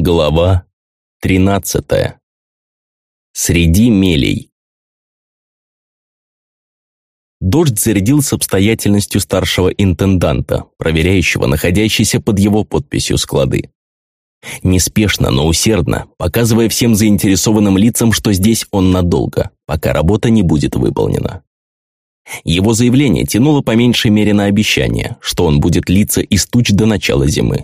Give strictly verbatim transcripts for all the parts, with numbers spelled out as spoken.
Глава тринадцатая. Среди мелей. Дождь зарядил с обстоятельностью старшего интенданта, проверяющего находящиеся под его подписью склады. Неспешно, но усердно, показывая всем заинтересованным лицам, что здесь он надолго, пока работа не будет выполнена. Его заявление тянуло по меньшей мере на обещание, что он будет литься из туч до начала зимы.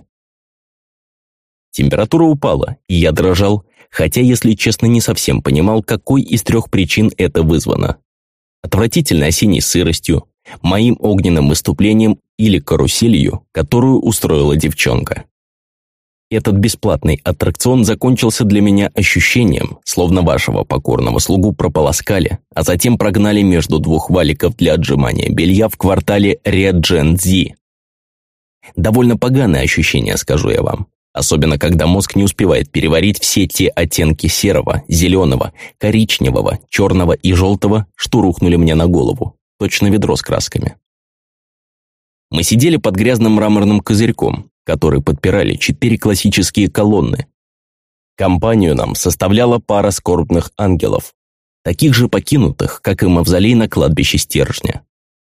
Температура упала, и я дрожал, хотя, если честно, не совсем понимал, какой из трех причин это вызвано. Отвратительной осенней сыростью, моим огненным выступлением или каруселью, которую устроила девчонка. Этот бесплатный аттракцион закончился для меня ощущением, словно вашего покорного слугу прополоскали, а затем прогнали между двух валиков для отжимания белья в квартале Реджензи. Довольно поганое ощущение, скажу я вам. Особенно, когда мозг не успевает переварить все те оттенки серого, зеленого, коричневого, черного и желтого, что рухнули мне на голову. Точно ведро с красками. Мы сидели под грязным мраморным козырьком, который подпирали четыре классические колонны. Компанию нам составляла пара скорбных ангелов, таких же покинутых, как и мавзолей на кладбище Стержня.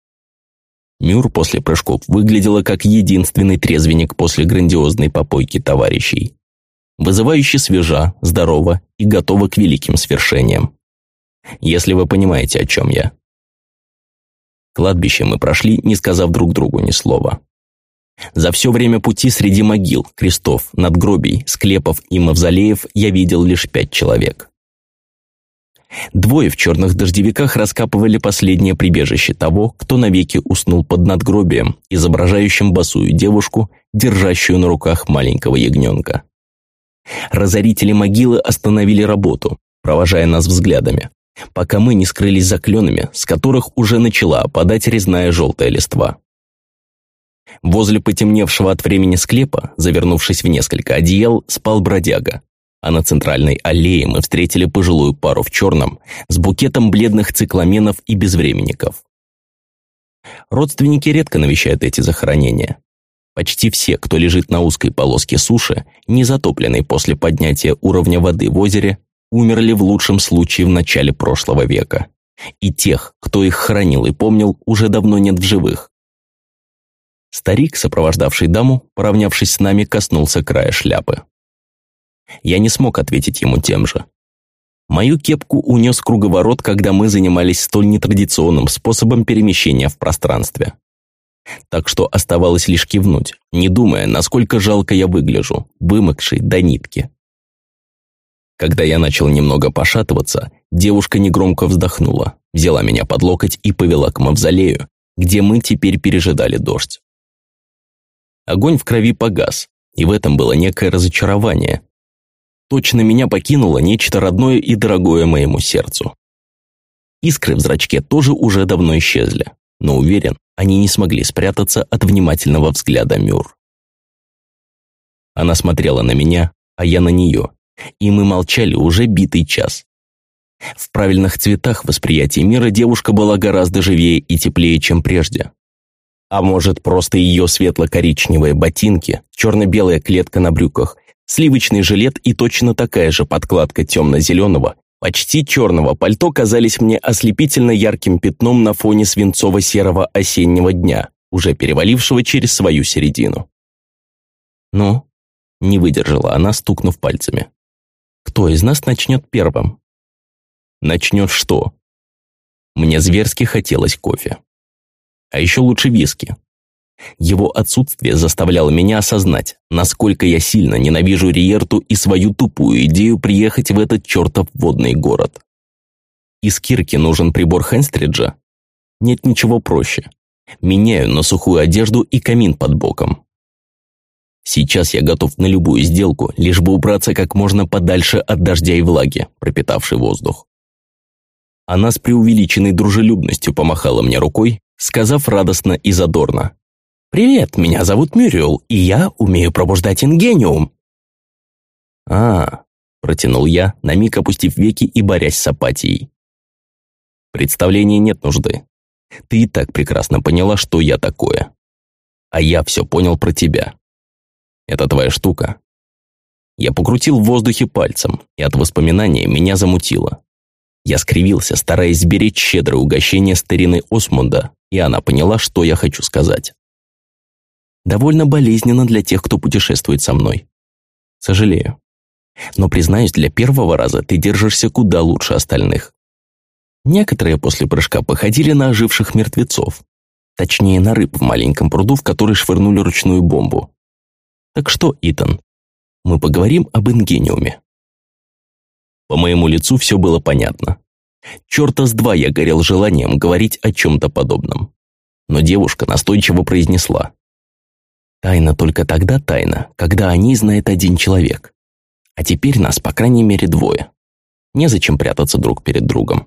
Мюр после прыжков выглядела как единственный трезвенник после грандиозной попойки товарищей. Вызывающе свежа, здорова и готова к великим свершениям. Если вы понимаете, о чем я. Кладбище мы прошли, не сказав друг другу ни слова. За все время пути среди могил, крестов, надгробий, склепов и мавзолеев я видел лишь пять человек. Двое в черных дождевиках раскапывали последнее прибежище того, кто навеки уснул под надгробием, изображающим босую девушку, держащую на руках маленького ягненка. Разорители могилы остановили работу, провожая нас взглядами, пока мы не скрылись за кленами, с которых уже начала опадать резная желтая листва. Возле потемневшего от времени склепа, завернувшись в несколько одеял, спал бродяга. А на центральной аллее мы встретили пожилую пару в черном, с букетом бледных цикламенов и безвременников. Родственники редко навещают эти захоронения. Почти все, кто лежит на узкой полоске суши, не затопленной после поднятия уровня воды в озере, умерли в лучшем случае в начале прошлого века. И тех, кто их хранил и помнил, уже давно нет в живых. Старик, сопровождавший даму, поравнявшись с нами, коснулся края шляпы. Я не смог ответить ему тем же. Мою кепку унес круговорот, когда мы занимались столь нетрадиционным способом перемещения в пространстве. Так что оставалось лишь кивнуть, не думая, насколько жалко я выгляжу, вымокший до нитки. Когда я начал немного пошатываться, девушка негромко вздохнула, взяла меня под локоть и повела к мавзолею, где мы теперь пережидали дождь. Огонь в крови погас, и в этом было некое разочарование. Точно меня покинуло нечто родное и дорогое моему сердцу. Искры в зрачке тоже уже давно исчезли, но уверен, они не смогли спрятаться от внимательного взгляда Мюр. Она смотрела на меня, а я на нее, и мы молчали уже битый час. В правильных цветах восприятия мира девушка была гораздо живее и теплее, чем прежде. А может, просто ее светло-коричневые ботинки, черно-белая клетка на брюках, сливочный жилет и точно такая же подкладка темно-зеленого, почти черного пальто казались мне ослепительно ярким пятном на фоне свинцово-серого осеннего дня, уже перевалившего через свою середину. «Ну?» – не выдержала она, стукнув пальцами. «Кто из нас начнет первым?» «Начнет что?» Мне зверски хотелось кофе. А еще лучше виски. Его отсутствие заставляло меня осознать, насколько я сильно ненавижу Риерту и свою тупую идею приехать в этот чертов водный город. Из Кирки нужен прибор Хенстриджа? Нет ничего проще. Меняю на сухую одежду и камин под боком. Сейчас я готов на любую сделку, лишь бы убраться как можно подальше от дождя и влаги, пропитавшей воздух. Она с преувеличенной дружелюбностью помахала мне рукой, сказав радостно и задорно: «Привет, меня зовут Мюрриел, и я умею пробуждать ингениум». «А-а-а», протянул я, на миг опустив веки и борясь с апатией. «Представления нет нужды. Ты и так прекрасно поняла, что я такое. А я все понял про тебя. Это твоя штука». Я покрутил в воздухе пальцем, и от воспоминания меня замутило. Я скривился, стараясь сберечь щедрое угощение старины Осмунда, и она поняла, что я хочу сказать. Довольно болезненно для тех, кто путешествует со мной. Сожалею. Но, признаюсь, для первого раза ты держишься куда лучше остальных. Некоторые после прыжка походили на оживших мертвецов. Точнее, на рыб в маленьком пруду, в который швырнули ручную бомбу. Так что, Итан, мы поговорим об Ингениуме. По моему лицу все было понятно. Чёрта с два я горел желанием говорить о чем-то подобном. Но девушка настойчиво произнесла: «Тайна только тогда тайна, когда о ней знает один человек. А теперь нас, по крайней мере, двое. Незачем прятаться друг перед другом».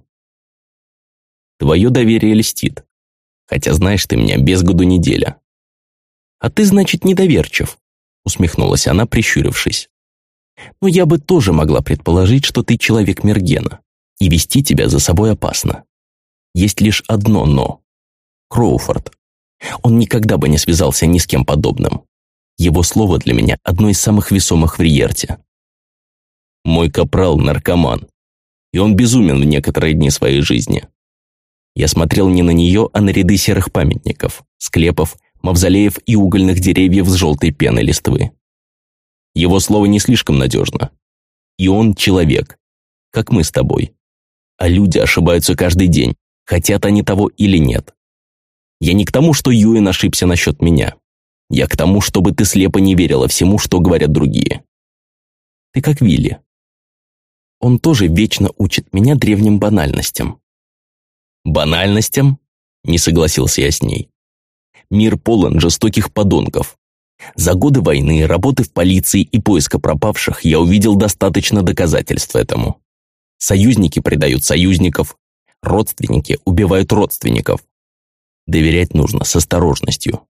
Твое доверие льстит. Хотя знаешь ты меня без году неделя. А ты, значит, недоверчив, усмехнулась она, прищурившись. Но я бы тоже могла предположить, что ты человек Мергена, и вести тебя за собой опасно. Есть лишь одно «но». Кроуфорд. Он никогда бы не связался ни с кем подобным. Его слово для меня одно из самых весомых в Риерте. Мой капрал – наркоман, и он безумен в некоторые дни своей жизни. Я смотрел не на нее, а на ряды серых памятников, склепов, мавзолеев и угольных деревьев с желтой пеной листвы. Его слово не слишком надежно. И он человек, как мы с тобой. А люди ошибаются каждый день, хотят они того или нет. Я не к тому, что Юэн ошибся насчет меня. Я к тому, чтобы ты слепо не верила всему, что говорят другие. Ты как Вилли. Он тоже вечно учит меня древним банальностям. «Банальностям?» – не согласился я с ней. «Мир полон жестоких подонков. За годы войны, работы в полиции и поиска пропавших я увидел достаточно доказательств этому. Союзники предают союзников, родственники убивают родственников. Доверять нужно с осторожностью».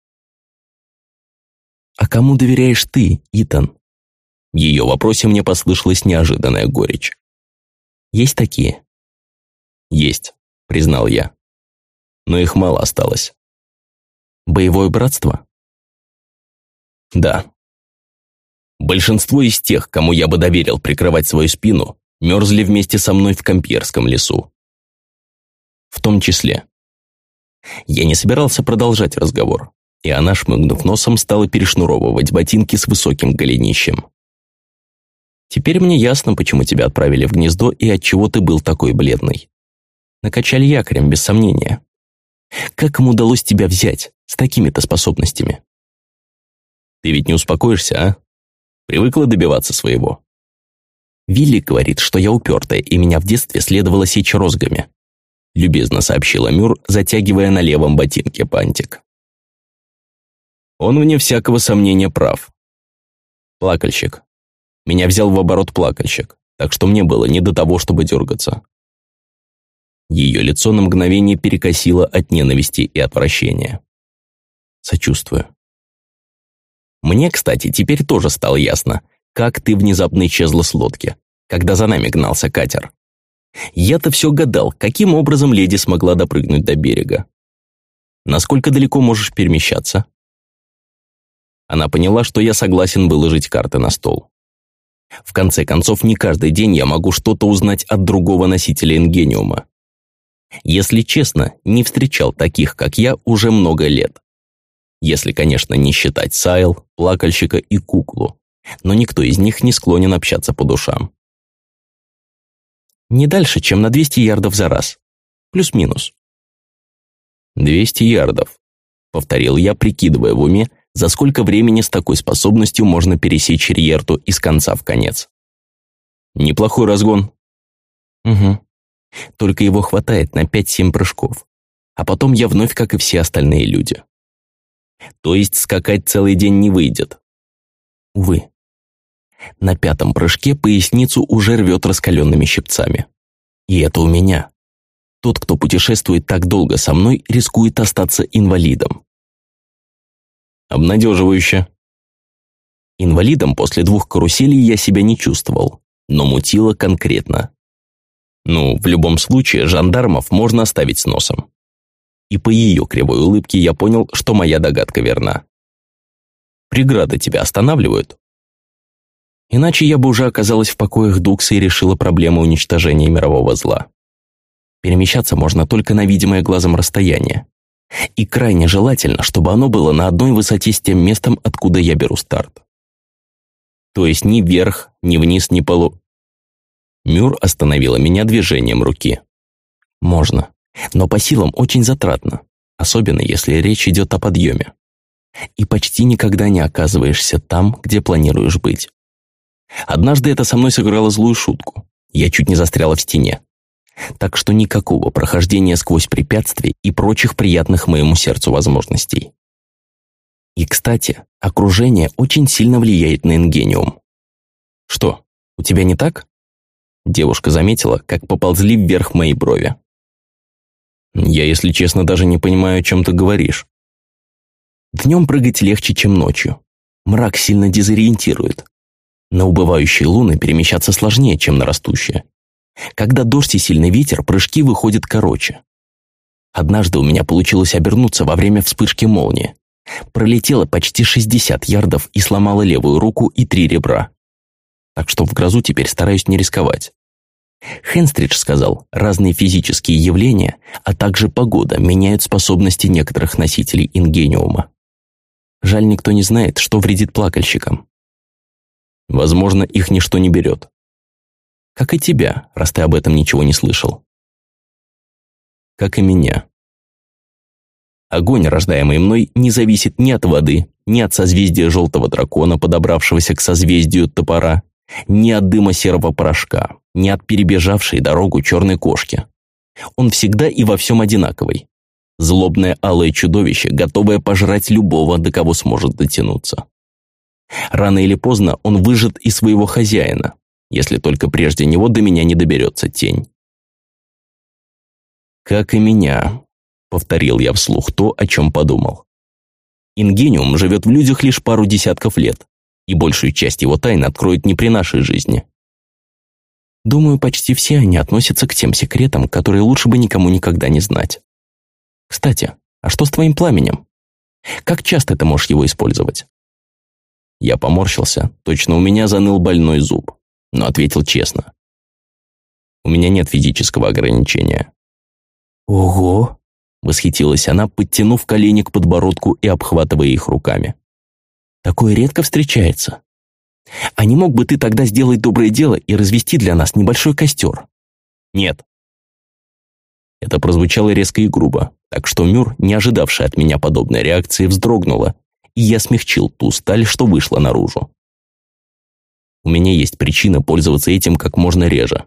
«А кому доверяешь ты, Итан?» В ее вопросе мне послышалась неожиданная горечь. «Есть такие?» «Есть», — признал я. «Но их мало осталось». «Боевое братство?» «Да». Большинство из тех, кому я бы доверил прикрывать свою спину, мерзли вместе со мной в Компьерском лесу. В том числе. Я не собирался продолжать разговор, и она, шмыгнув носом, стала перешнуровывать ботинки с высоким голенищем. «Теперь мне ясно, почему тебя отправили в гнездо и отчего ты был такой бледный. Накачали якорем, без сомнения. Как им удалось тебя взять с такими-то способностями?» «Ты ведь не успокоишься, а? Привыкла добиваться своего?» «Вилли говорит, что я упертая, и меня в детстве следовало сечь розгами», любезно сообщила Мюр, затягивая на левом ботинке бантик. «Он, вне всякого сомнения, прав. Плакальщик. Меня взял в оборот плакальщик, так что мне было не до того, чтобы дергаться». Ее лицо на мгновение перекосило от ненависти и отвращения. «Сочувствую». «Мне, кстати, теперь тоже стало ясно, как ты внезапно исчезла с лодки, когда за нами гнался катер. Я-то все гадал, каким образом леди смогла допрыгнуть до берега. Насколько далеко можешь перемещаться?» Она поняла, что я согласен выложить карты на стол. В конце концов, не каждый день я могу что-то узнать от другого носителя Ингениума. Если честно, не встречал таких, как я, уже много лет. Если, конечно, не считать Сайл, плакальщика и куклу, но никто из них не склонен общаться по душам. Не дальше, чем на двести ярдов за раз. Плюс-минус. «двести ярдов», — повторил я, прикидывая в уме, за сколько времени с такой способностью можно пересечь Риерту из конца в конец. «Неплохой разгон». «Угу. Только его хватает на пять-семь прыжков. А потом я вновь, как и все остальные люди». «То есть скакать целый день не выйдет?» «Увы. На пятом прыжке поясницу уже рвет раскаленными щипцами. И это у меня. Тот, кто путешествует так долго со мной, рискует остаться инвалидом». «Обнадеживающе». Инвалидом после двух каруселей я себя не чувствовал, но мутило конкретно. Ну, в любом случае, жандармов можно оставить с носом. И по ее кривой улыбке я понял, что моя догадка верна. «Преграды тебя останавливают?» Иначе я бы уже оказалась в покоях Дукса и решила проблему уничтожения мирового зла. Перемещаться можно только на видимое глазом расстояние. И крайне желательно, чтобы оно было на одной высоте с тем местом, откуда я беру старт. То есть ни вверх, ни вниз, ни полу. Мюр остановила меня движением руки. Можно, но по силам очень затратно, особенно если речь идет о подъеме. И почти никогда не оказываешься там, где планируешь быть. Однажды это со мной сыграло злую шутку. Я чуть не застряла в стене. Так что никакого прохождения сквозь препятствий и прочих приятных моему сердцу возможностей. И, кстати, окружение очень сильно влияет на ингениум. Что, у тебя не так? Девушка заметила, как поползли вверх мои брови. Я, если честно, даже не понимаю, о чем ты говоришь. Днем прыгать легче, чем ночью. Мрак сильно дезориентирует. На убывающие луны перемещаться сложнее, чем на растущие. Когда дождь и сильный ветер, прыжки выходят короче. Однажды у меня получилось обернуться во время вспышки молнии. Пролетела почти шестьдесят ярдов и сломала левую руку и три ребра. Так что в грозу теперь стараюсь не рисковать. Хенстридж сказал, разные физические явления, а также погода меняют способности некоторых носителей ингениума. Жаль, никто не знает, что вредит плакальщикам. Возможно, их ничто не берет. Как и тебя, раз ты об этом ничего не слышал. Как и меня. Огонь, рождаемый мной, не зависит ни от воды, ни от созвездия желтого дракона, подобравшегося к созвездию топора, ни от дыма серого порошка, ни от перебежавшей дорогу черной кошки. Он всегда и во всем одинаковый. Злобное алое чудовище, готовое пожрать любого, до кого сможет дотянуться. Рано или поздно он выжжет и своего хозяина, если только прежде него до меня не доберется тень. «Как и меня», — повторил я вслух то, о чем подумал. Ингениум живет в людях лишь пару десятков лет, и большую часть его тайн откроет не при нашей жизни. Думаю, почти все они относятся к тем секретам, которые лучше бы никому никогда не знать. Кстати, а что с твоим пламенем? Как часто ты можешь его использовать? Я поморщился, точно у меня заныл больной зуб, но ответил честно. У меня нет физического ограничения. Ого! Восхитилась она, подтянув колени к подбородку и обхватывая их руками. Такое редко встречается. А не мог бы ты тогда сделать доброе дело и развести для нас небольшой костер? Нет. Это прозвучало резко и грубо, так что Мюр, не ожидавшая от меня подобной реакции, вздрогнула, и я смягчил ту сталь, что вышла наружу. У меня есть причина пользоваться этим как можно реже.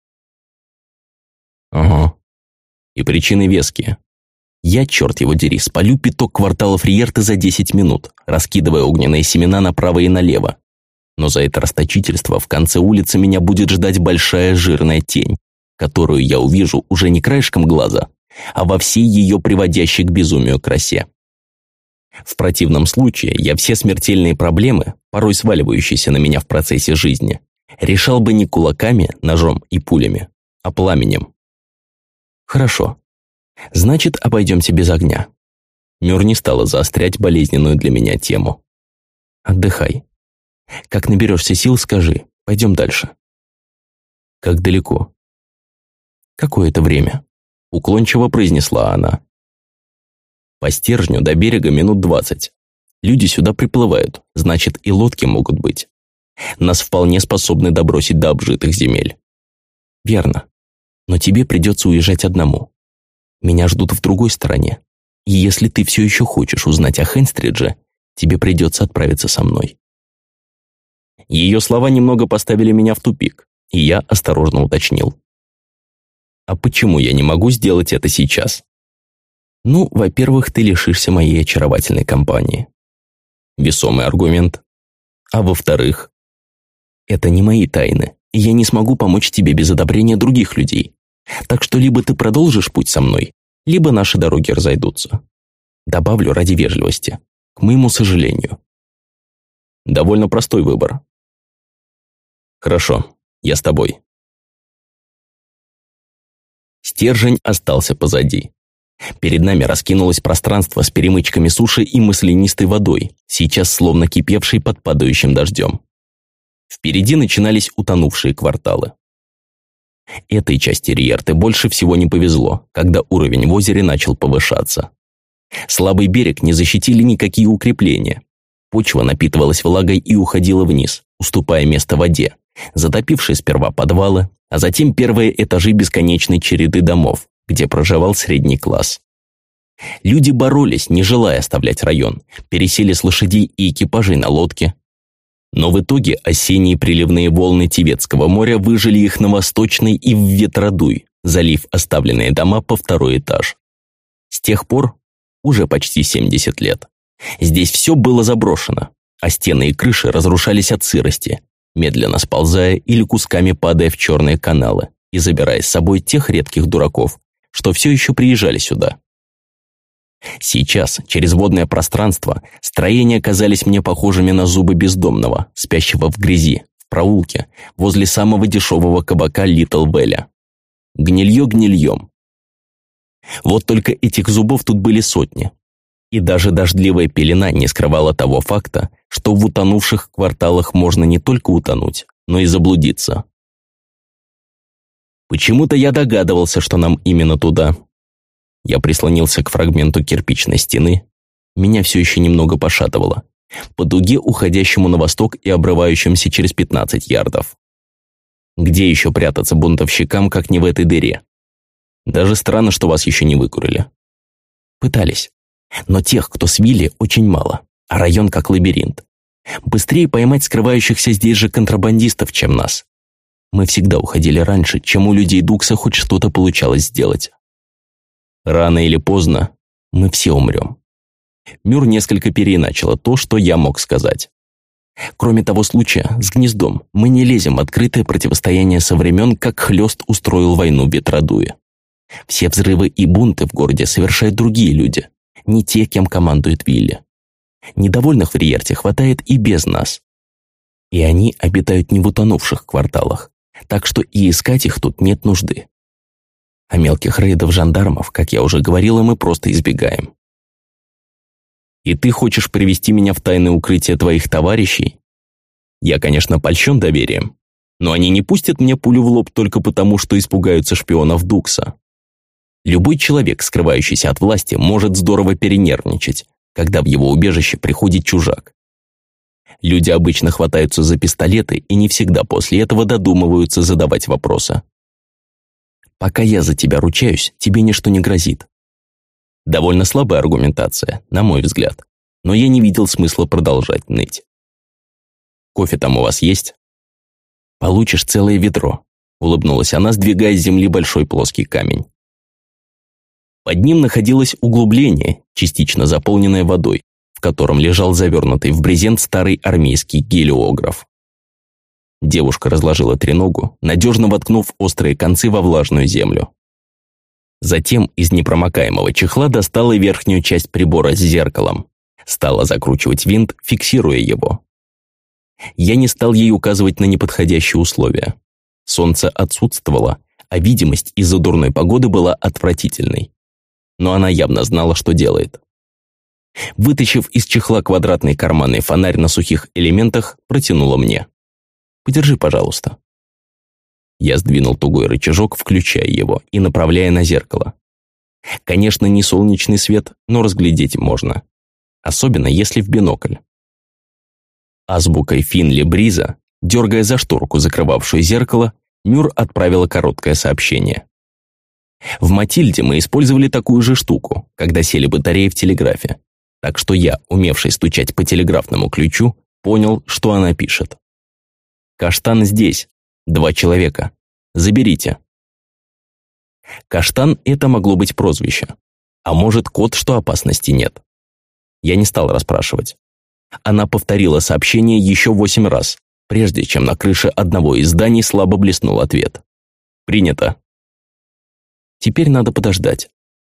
Ага. И причины веские. Я, черт его дери, спалю пяток кварталов Риерты за десять минут, раскидывая огненные семена направо и налево. Но за это расточительство в конце улицы меня будет ждать большая жирная тень, которую я увижу уже не краешком глаза, а во всей ее приводящей к безумию красе. В противном случае я все смертельные проблемы, порой сваливающиеся на меня в процессе жизни, решал бы не кулаками, ножом и пулями, а пламенем. Хорошо. Значит, обойдемся без огня. Мюр не стала заострять болезненную для меня тему. Отдыхай. Как наберешься сил, скажи. Пойдем дальше. Как далеко? Какое-то время. Уклончиво произнесла она. По стержню до берега минут двадцать. Люди сюда приплывают, значит, и лодки могут быть. Нас вполне способны добросить до обжитых земель. Верно. Но тебе придется уезжать одному. Меня ждут в другой стороне. И если ты все еще хочешь узнать о Хенстридже, тебе придется отправиться со мной. Ее слова немного поставили меня в тупик, и я осторожно уточнил. А почему я не могу сделать это сейчас? Ну, во-первых, ты лишишься моей очаровательной компании. Весомый аргумент. А во-вторых, это не мои тайны, и я не смогу помочь тебе без одобрения других людей. Так что либо ты продолжишь путь со мной, либо наши дороги разойдутся. Добавлю ради вежливости, к моему сожалению. Довольно простой выбор. Хорошо, я с тобой. Стержень остался позади. Перед нами раскинулось пространство с перемычками суши и маслянистой водой, сейчас словно кипевшей под падающим дождем. Впереди начинались утонувшие кварталы. Этой части Риерты больше всего не повезло, когда уровень в озере начал повышаться. Слабый берег не защитили никакие укрепления. Почва напитывалась влагой и уходила вниз, уступая место воде, затопившей сперва подвалы, а затем первые этажи бесконечной череды домов, где проживал средний класс. Люди боролись, не желая оставлять район, пересели с лошадей и экипажей на лодки. Но в итоге осенние приливные волны Тибетского моря выжили их на Восточный и в Ветродуй, залив оставленные дома по второй этаж. С тех пор, уже почти семьдесят лет, здесь все было заброшено, а стены и крыши разрушались от сырости, медленно сползая или кусками падая в черные каналы и забирая с собой тех редких дураков, что все еще приезжали сюда. Сейчас, через водное пространство, строения казались мне похожими на зубы бездомного, спящего в грязи, в проулке, возле самого дешевого кабака Литл Белля. Гнилье гнильем. Вот только этих зубов тут были сотни. И даже дождливая пелена не скрывала того факта, что в утонувших кварталах можно не только утонуть, но и заблудиться. Почему-то я догадывался, что нам именно туда. Я прислонился к фрагменту кирпичной стены. Меня все еще немного пошатывало. По дуге, уходящему на восток и обрывающемуся через пятнадцать ярдов. Где еще прятаться бунтовщикам, как не в этой дыре? Даже странно, что вас еще не выкурили. Пытались. Но тех, кто свили, очень мало. А район как лабиринт. Быстрее поймать скрывающихся здесь же контрабандистов, чем нас. Мы всегда уходили раньше, чем у людей Дукса хоть что-то получалось сделать. Рано или поздно мы все умрем. Мюр несколько переиначила то, что я мог сказать. Кроме того случая с гнездом, мы не лезем в открытое противостояние со времен, как Хлёст устроил войну в Ветродуе. Все взрывы и бунты в городе совершают другие люди, не те, кем командует Вилли. Недовольных в Риерте хватает и без нас. И они обитают не в утонувших кварталах, так что и искать их тут нет нужды. А мелких рейдов жандармов, как я уже говорила, мы просто избегаем. И ты хочешь привести меня в тайное укрытие твоих товарищей? Я, конечно, польщен доверием, но они не пустят мне пулю в лоб только потому, что испугаются шпионов Дукса. Любой человек, скрывающийся от власти, может здорово перенервничать, когда в его убежище приходит чужак. Люди обычно хватаются за пистолеты и не всегда после этого додумываются задавать вопросы. Пока я за тебя ручаюсь, тебе ничто не грозит. Довольно слабая аргументация, на мой взгляд, но я не видел смысла продолжать ныть. Кофе там у вас есть? Получишь целое ведро, улыбнулась она, сдвигая с земли большой плоский камень. Под ним находилось углубление, частично заполненное водой, в котором лежал завернутый в брезент старый армейский гелиограф. Девушка разложила треногу, надежно воткнув острые концы во влажную землю. Затем из непромокаемого чехла достала верхнюю часть прибора с зеркалом. Стала закручивать винт, фиксируя его. Я не стал ей указывать на неподходящие условия. Солнце отсутствовало, а видимость из-за дурной погоды была отвратительной. Но она явно знала, что делает. Вытащив из чехла квадратный карманный фонарь на сухих элементах, протянула мне. «Подержи, пожалуйста». Я сдвинул тугой рычажок, включая его и направляя на зеркало. Конечно, не солнечный свет, но разглядеть можно. Особенно, если в бинокль. Азбукой Финли Бриза, дергая за шторку, закрывавшую зеркало, Мюр отправила короткое сообщение. В Матильде мы использовали такую же штуку, когда сели батареи в телеграфе. Так что я, умевший стучать по телеграфному ключу, понял, что она пишет. «Каштан здесь. Два человека. Заберите». Каштан — это могло быть прозвище. А может, код, что опасности нет. Я не стал расспрашивать. Она повторила сообщение еще восемь раз, прежде чем на крыше одного из зданий слабо блеснул ответ. «Принято». Теперь надо подождать.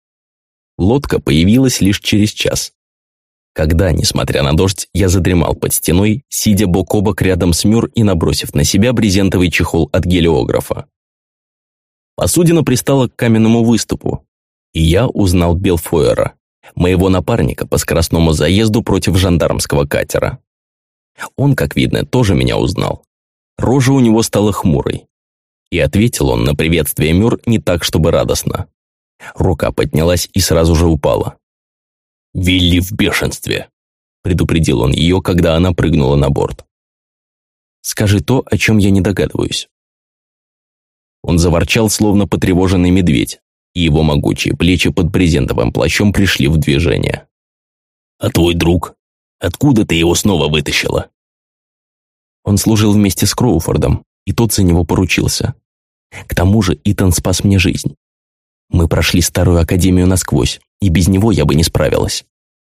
Лодка появилась лишь через час. Когда, несмотря на дождь, я задремал под стеной, сидя бок о бок рядом с Мюр и набросив на себя брезентовый чехол от гелиографа. Посудина пристала к каменному выступу, и я узнал Белфойера, моего напарника по скоростному заезду против жандармского катера. Он, как видно, тоже меня узнал, Рожа у него стала хмурой. И ответил он на приветствие Мюр не так, чтобы радостно. Рука поднялась и сразу же упала. «Вилли в бешенстве», — предупредил он ее, когда она прыгнула на борт. «Скажи то, о чем я не догадываюсь». Он заворчал, словно потревоженный медведь, и его могучие плечи под брезентовым плащом пришли в движение. «А твой друг? Откуда ты его снова вытащила?» Он служил вместе с Кроуфордом, и тот за него поручился. К тому же Итан спас мне жизнь. Мы прошли старую академию насквозь, и без него я бы не справилась.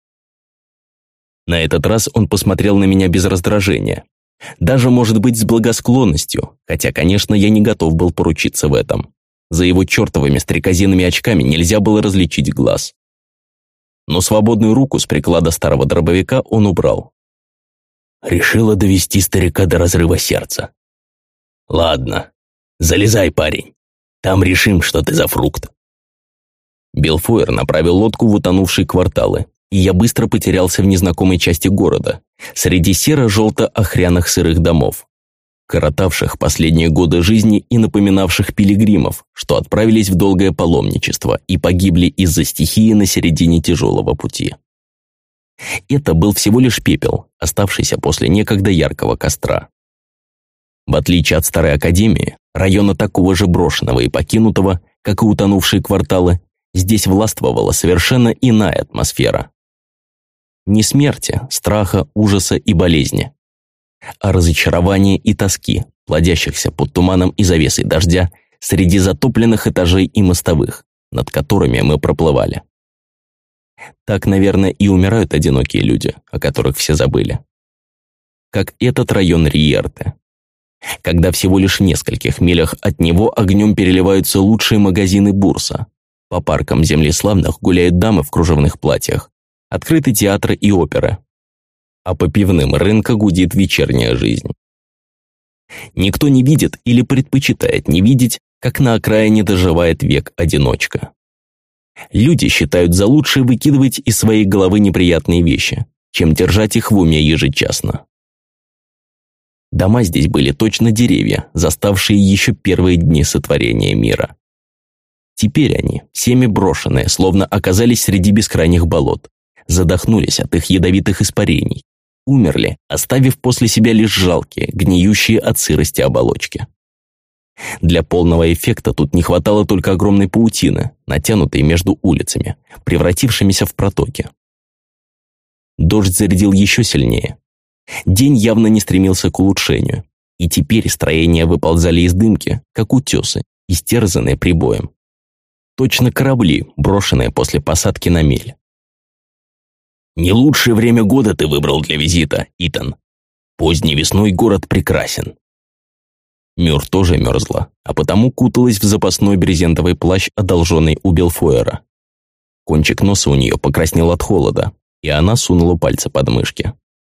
На этот раз он посмотрел на меня без раздражения. Даже, может быть, с благосклонностью, хотя, конечно, я не готов был поручиться в этом. За его чертовыми стрекозиными очками нельзя было различить глаз. Но свободную руку с приклада старого дробовика он убрал. Решила довести старика до разрыва сердца. «Ладно, залезай, парень. Там решим, что ты за фрукт». Белфойер направил лодку в утонувшие кварталы, и я быстро потерялся в незнакомой части города, среди серо-желто-охряных сырых домов, коротавших последние годы жизни и напоминавших пилигримов, что отправились в долгое паломничество и погибли из-за стихии на середине тяжелого пути. Это был всего лишь пепел, оставшийся после некогда яркого костра. В отличие от старой академии, района такого же брошенного и покинутого, как и утонувшие кварталы, здесь властвовала совершенно иная атмосфера. Не смерти, страха, ужаса и болезни, а разочарования и тоски, плодящихся под туманом и завесой дождя среди затопленных этажей и мостовых, над которыми мы проплывали. Так, наверное, и умирают одинокие люди, о которых все забыли. Как этот район Риерте. Когда всего лишь в нескольких милях от него огнем переливаются лучшие магазины Бурса. По паркам земли славных гуляют дамы в кружевных платьях, открыты театры и оперы. А по пивным рынка гудит вечерняя жизнь. Никто не видит или предпочитает не видеть, как на окраине доживает век-одиночка. Люди считают за лучшее выкидывать из своей головы неприятные вещи, чем держать их в уме ежечасно. Дома здесь были точно деревья, заставшие еще первые дни сотворения мира. Теперь они, всеми брошенные, словно оказались среди бескрайних болот, задохнулись от их ядовитых испарений, умерли, оставив после себя лишь жалкие, гниющие от сырости оболочки. Для полного эффекта тут не хватало только огромной паутины, натянутой между улицами, превратившимися в протоки. Дождь зарядил еще сильнее. День явно не стремился к улучшению, и теперь строения выползали из дымки, как утесы, истерзанные прибоем. Точно корабли, брошенные после посадки на мель. «Не лучшее время года ты выбрал для визита, Итан. Поздней весной город прекрасен». Мюр тоже мерзла, а потому куталась в запасной брезентовый плащ, одолженный у Белфойера. Кончик носа у нее покраснел от холода, и она сунула пальцы под мышки.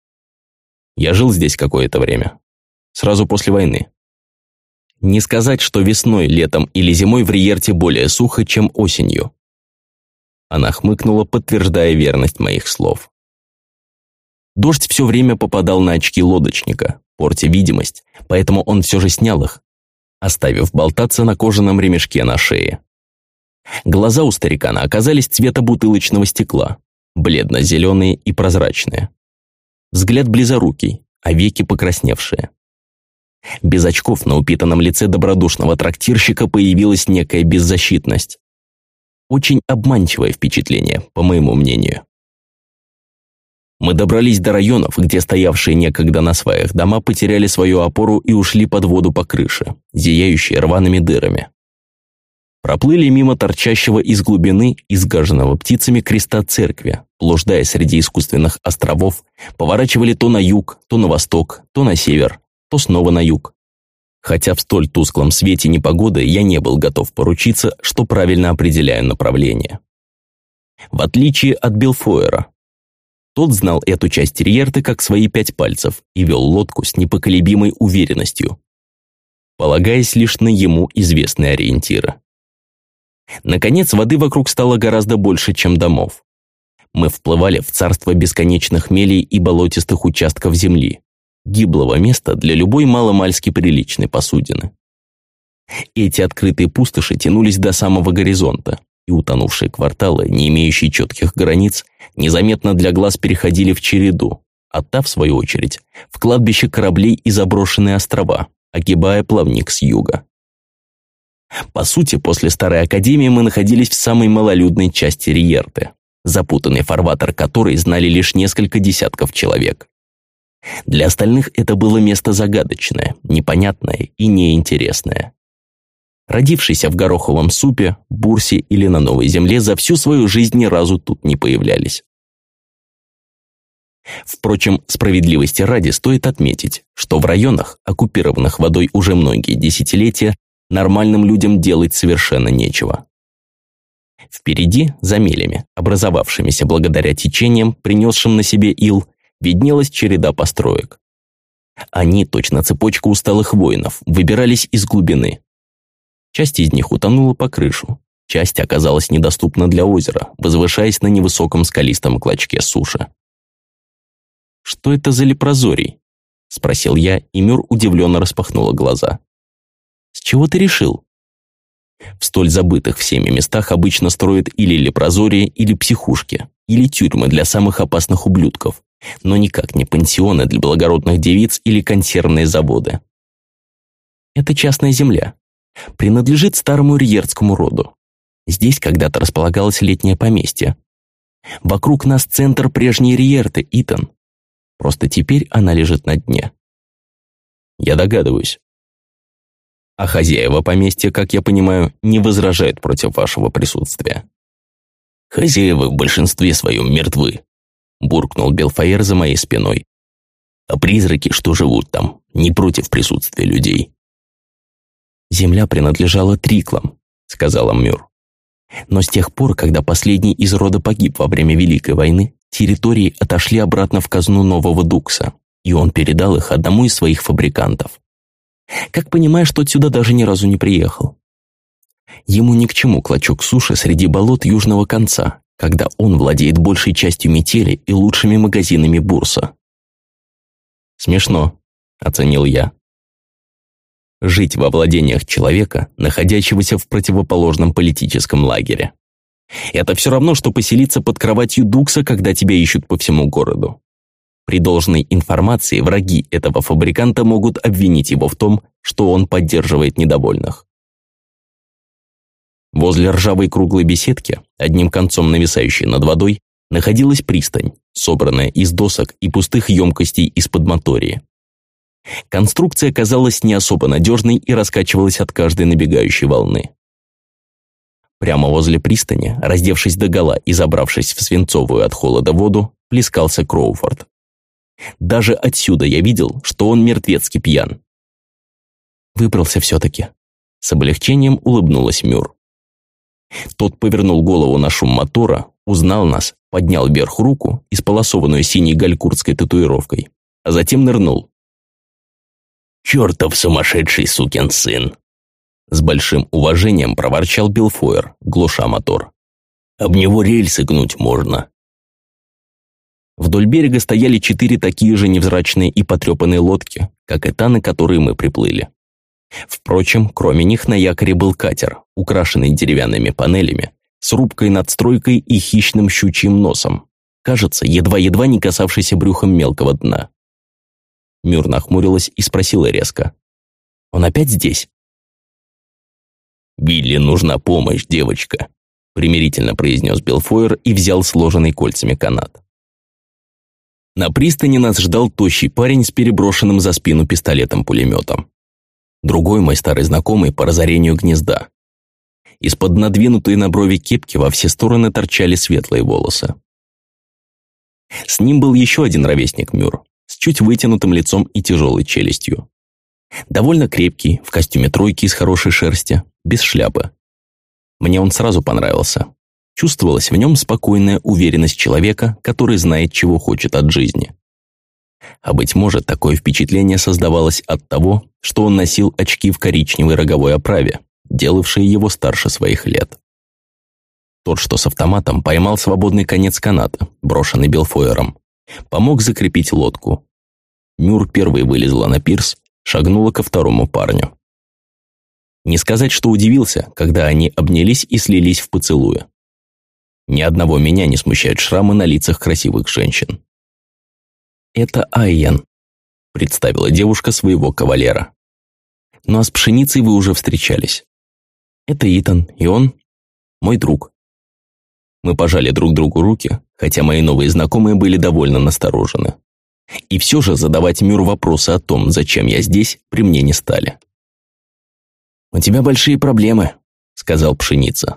Я жил здесь какое-то время. Сразу после войны. Не сказать, что весной, летом или зимой в Риерте более сухо, чем осенью. Она хмыкнула, подтверждая верность моих слов. Дождь все время попадал на очки лодочника, портя видимость, поэтому он все же снял их, оставив болтаться на кожаном ремешке на шее. Глаза у старикана оказались цвета бутылочного стекла, бледно-зеленые и прозрачные. Взгляд близорукий, а веки покрасневшие. Без очков на упитанном лице добродушного трактирщика появилась некая беззащитность. Очень обманчивое впечатление, по моему мнению. Мы добрались до районов, где стоявшие некогда на сваях дома потеряли свою опору и ушли под воду по крыше, зияющие рваными дырами. Проплыли мимо торчащего из глубины, изгаженного птицами креста церкви, блуждая среди искусственных островов, поворачивали то на юг, то на восток, то на север, то снова на юг. Хотя в столь тусклом свете непогоды я не был готов поручиться, что правильно определяю направление. В отличие от Белфойера. Тот знал эту часть Риерты как свои пять пальцев и вел лодку с непоколебимой уверенностью, полагаясь лишь на ему известные ориентиры. Наконец, воды вокруг стало гораздо больше, чем домов. Мы вплывали в царство бесконечных мелей и болотистых участков земли, гиблого места для любой маломальски приличной посудины. Эти открытые пустоши тянулись до самого горизонта, и утонувшие кварталы, не имеющие четких границ, незаметно для глаз переходили в череду, а та, в свою очередь, в кладбище кораблей и заброшенные острова, огибая плавник с юга. По сути, после Старой Академии мы находились в самой малолюдной части Риерты, запутанный фарватер которой знали лишь несколько десятков человек. Для остальных это было место загадочное, непонятное и неинтересное. Родившиеся в гороховом супе, бурсе или на новой земле, за всю свою жизнь ни разу тут не появлялись. Впрочем, справедливости ради стоит отметить, что в районах, оккупированных водой уже многие десятилетия, нормальным людям делать совершенно нечего. Впереди, за мелями, образовавшимися благодаря течениям, принесшим на себе ил, виднелась череда построек. Они, точно цепочка усталых воинов, выбирались из глубины. Часть из них утонула по крышу, часть оказалась недоступна для озера, возвышаясь на невысоком скалистом клочке суши. «Что это за лепрозорий?» – спросил я, и Мюр удивленно распахнула глаза. «С чего ты решил?» В столь забытых всеми местах обычно строят или лепрозории, или психушки, или тюрьмы для самых опасных ублюдков, но никак не пансионы для благородных девиц или консервные заводы. Это частная земля. Принадлежит старому риердскому роду. Здесь когда-то располагалось летнее поместье. Вокруг нас центр прежней Риерты, Итан. Просто теперь она лежит на дне. Я догадываюсь. А хозяева поместья, как я понимаю, не возражают против вашего присутствия. Хозяева в большинстве своем мертвы, буркнул Белфаер за моей спиной. А призраки, что живут там, не против присутствия людей. «Земля принадлежала Триклам», — сказала Мюр. «Но с тех пор, когда последний из рода погиб во время Великой войны, территории отошли обратно в казну нового Дукса, и он передал их одному из своих фабрикантов. Как понимаешь, тот сюда даже ни разу не приехал. Ему ни к чему клочок суши среди болот южного конца, когда он владеет большей частью метели и лучшими магазинами бурса». «Смешно», — оценил я. Жить во владениях человека, находящегося в противоположном политическом лагере. Это все равно, что поселиться под кроватью Дукса, когда тебя ищут по всему городу. При должной информации враги этого фабриканта могут обвинить его в том, что он поддерживает недовольных. Возле ржавой круглой беседки, одним концом нависающей над водой, находилась пристань, собранная из досок и пустых емкостей из-под мотории. Конструкция казалась не особо надежной и раскачивалась от каждой набегающей волны. Прямо возле пристани, раздевшись догола и забравшись в свинцовую от холода воду, плескался Кроуфорд. Даже отсюда я видел, что он мертвецки пьян. Выбрался все-таки. С облегчением улыбнулась Мюр. Тот повернул голову на шум мотора, узнал нас, поднял вверх руку, исполосованную синей галькуртской татуировкой, а затем нырнул. «Чертов сумасшедший сукин сын!» С большим уважением проворчал Белфойер, глуша мотор. «Об него рельсы гнуть можно». Вдоль берега стояли четыре такие же невзрачные и потрепанные лодки, как и та, на которой мы приплыли. Впрочем, кроме них на якоре был катер, украшенный деревянными панелями, с рубкой-надстройкой и хищным щучьим носом, кажется, едва-едва не касавшийся брюхом мелкого дна. Мюр нахмурилась и спросила резко. «Он опять здесь?» «Билли нужна помощь, девочка», — примирительно произнес Белфойер и взял сложенный кольцами канат. На пристани нас ждал тощий парень с переброшенным за спину пистолетом-пулеметом. Другой мой старый знакомый по разорению гнезда. Из-под надвинутой на брови кепки во все стороны торчали светлые волосы. С ним был еще один ровесник Мюр, с чуть вытянутым лицом и тяжелой челюстью. Довольно крепкий, в костюме тройки из хорошей шерсти, без шляпы. Мне он сразу понравился. Чувствовалась в нем спокойная уверенность человека, который знает, чего хочет от жизни. А быть может, такое впечатление создавалось от того, что он носил очки в коричневой роговой оправе, делавшие его старше своих лет. Тот, что с автоматом, поймал свободный конец каната, брошенный Белфойером, помог закрепить лодку. Мюр первой вылезла на пирс, шагнула ко второму парню. Не сказать, что удивился, когда они обнялись и слились в поцелуе. Ни одного меня не смущают шрамы на лицах красивых женщин. «Это Айен», — представила девушка своего кавалера. «Ну а с Пшеницей вы уже встречались. Это Итан, и он мой друг». Мы пожали друг другу руки, хотя мои новые знакомые были довольно насторожены. И все же задавать Мюру вопросы о том, зачем я здесь, при мне не стали. «У тебя большие проблемы», — сказал Пшеница.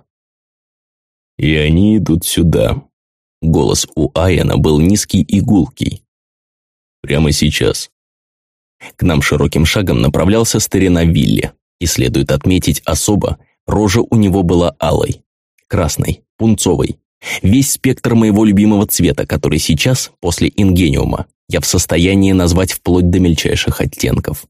«И они идут сюда». Голос у Айена был низкий и гулкий. «Прямо сейчас». К нам широким шагом направлялся старина Вилли, и следует отметить особо, рожа у него была алой, красной, пунцовой, весь спектр моего любимого цвета, который сейчас, после ингениума, я в состоянии назвать вплоть до мельчайших оттенков.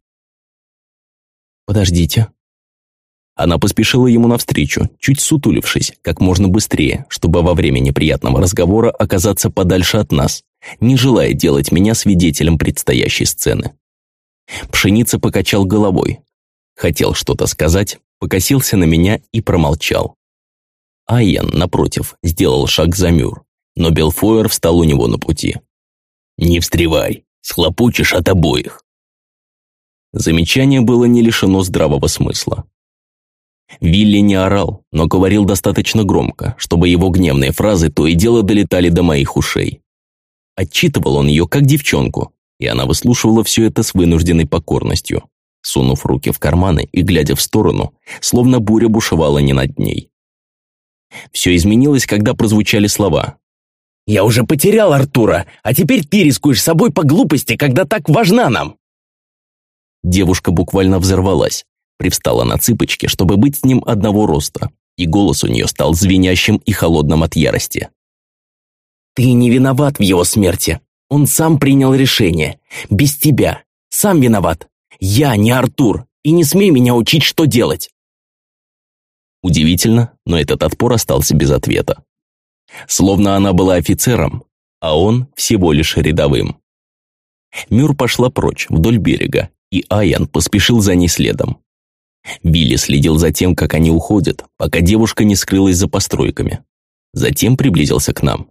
«Подождите». Она поспешила ему навстречу, чуть сутулившись, как можно быстрее, чтобы во время неприятного разговора оказаться подальше от нас, не желая делать меня свидетелем предстоящей сцены. Пшеница покачал головой. Хотел что-то сказать, покосился на меня и промолчал. Айен, напротив, сделал шаг за Мюр, но Белфойер встал у него на пути. «Не встревай, схлопочешь от обоих». Замечание было не лишено здравого смысла. Вилли не орал, но говорил достаточно громко, чтобы его гневные фразы то и дело долетали до моих ушей. Отчитывал он ее как девчонку, и она выслушивала все это с вынужденной покорностью, сунув руки в карманы и глядя в сторону, словно буря бушевала не над ней. Все изменилось, когда прозвучали слова. «Я уже потерял Артура, а теперь ты рискуешь собой по глупости, когда так важна нам!» Девушка буквально взорвалась, привстала на цыпочки, чтобы быть с ним одного роста, и голос у нее стал звенящим и холодным от ярости. «Ты не виноват в его смерти. Он сам принял решение. Без тебя. Сам виноват. Я не Артур, и не смей меня учить, что делать!» Удивительно, но этот отпор остался без ответа. Словно она была офицером, а он всего лишь рядовым. Мюр пошла прочь, вдоль берега, и Айен поспешил за ней следом. Вилли следил за тем, как они уходят, пока девушка не скрылась за постройками. Затем приблизился к нам.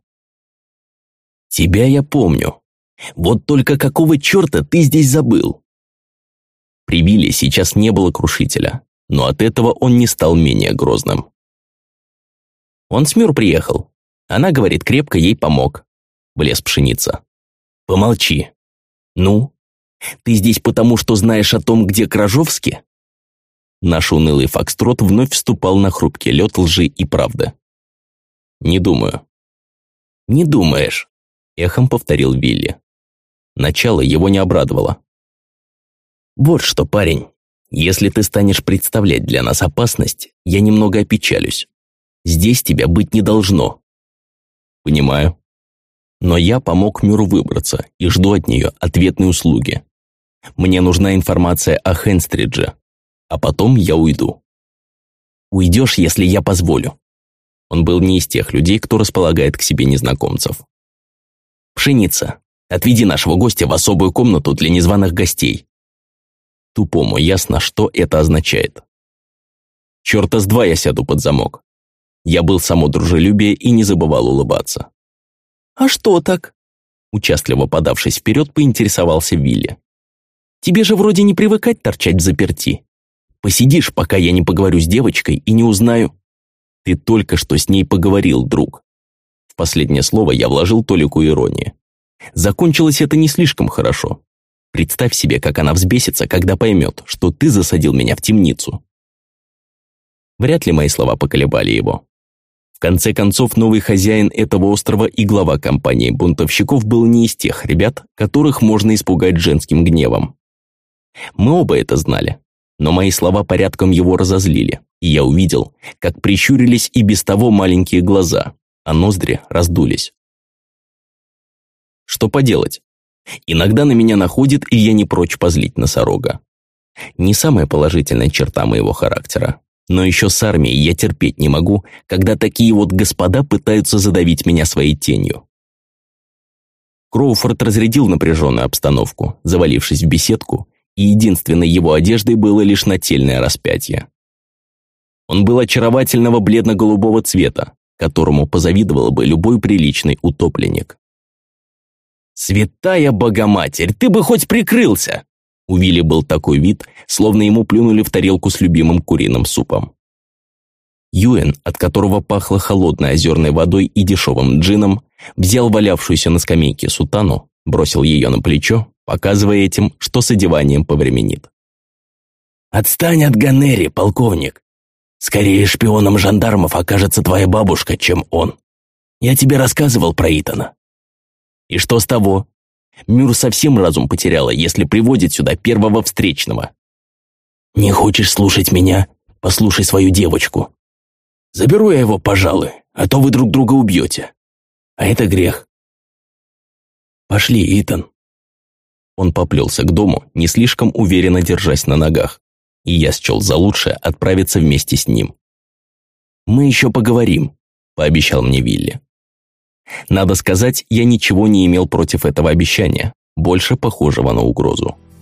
«Тебя я помню. Вот только какого черта ты здесь забыл?» При Вилли сейчас не было крушителя, но от этого он не стал менее грозным. «Он с Мюр приехал. Она, говорит, крепко ей помог», — влез Пшеница. «Помолчи. Ну, ты здесь потому, что знаешь о том, где Кражовский?» Наш унылый фокстрот вновь вступал на хрупкий лед лжи и правды. «Не думаю». «Не думаешь», — эхом повторил Вилли. Начало его не обрадовало. «Вот что, парень, если ты станешь представлять для нас опасность, я немного опечалюсь. Здесь тебя быть не должно». «Понимаю. Но я помог Мюру выбраться и жду от нее ответной услуги. Мне нужна информация о Хенстридже, а потом я уйду». «Уйдешь, если я позволю». Он был не из тех людей, кто располагает к себе незнакомцев. «Пшеница, отведи нашего гостя в особую комнату для незваных гостей». Тупому ясно, что это означает. Чёрта с два я сяду под замок. Я был само дружелюбие и не забывал улыбаться. «А что так?» Участливо подавшись вперед, поинтересовался Вилли. «Тебе же вроде не привыкать торчать взаперти. Посидишь, пока я не поговорю с девочкой и не узнаю...» «Ты только что с ней поговорил, друг». В последнее слово я вложил толику иронии. Закончилось это не слишком хорошо. Представь себе, как она взбесится, когда поймет, что ты засадил меня в темницу. Вряд ли мои слова поколебали его. В конце концов, новый хозяин этого острова и глава компании бунтовщиков был не из тех ребят, которых можно испугать женским гневом. Мы оба это знали, но мои слова порядком его разозлили, и я увидел, как прищурились и без того маленькие глаза, а ноздри раздулись. Что поделать? Иногда на меня находит, и я не прочь позлить носорога. Не самая положительная черта моего характера. Но еще с армией я терпеть не могу, когда такие вот господа пытаются задавить меня своей тенью. Кроуфорд разрядил напряженную обстановку, завалившись в беседку, и единственной его одеждой было лишь нательное распятие. Он был очаровательного бледно-голубого цвета, которому позавидовал бы любой приличный утопленник. «Святая Богоматерь, ты бы хоть прикрылся!» У Вилли был такой вид, словно ему плюнули в тарелку с любимым куриным супом. Юэн, от которого пахло холодной озерной водой и дешевым джином, взял валявшуюся на скамейке сутану, бросил ее на плечо, показывая этим, что с одеванием повременит. «Отстань от Ганнери, полковник! Скорее шпионом жандармов окажется твоя бабушка, чем он. Я тебе рассказывал про Итана». «И что с того? Мюр совсем разум потеряла, если приводит сюда первого встречного». «Не хочешь слушать меня? Послушай свою девочку. Заберу я его, пожалуй, а то вы друг друга убьете. А это грех. Пошли, Итан». Он поплелся к дому, не слишком уверенно держась на ногах, и я счел за лучшее отправиться вместе с ним. «Мы еще поговорим», – пообещал мне Вилли. Надо сказать, я ничего не имел против этого обещания, больше похожего на угрозу.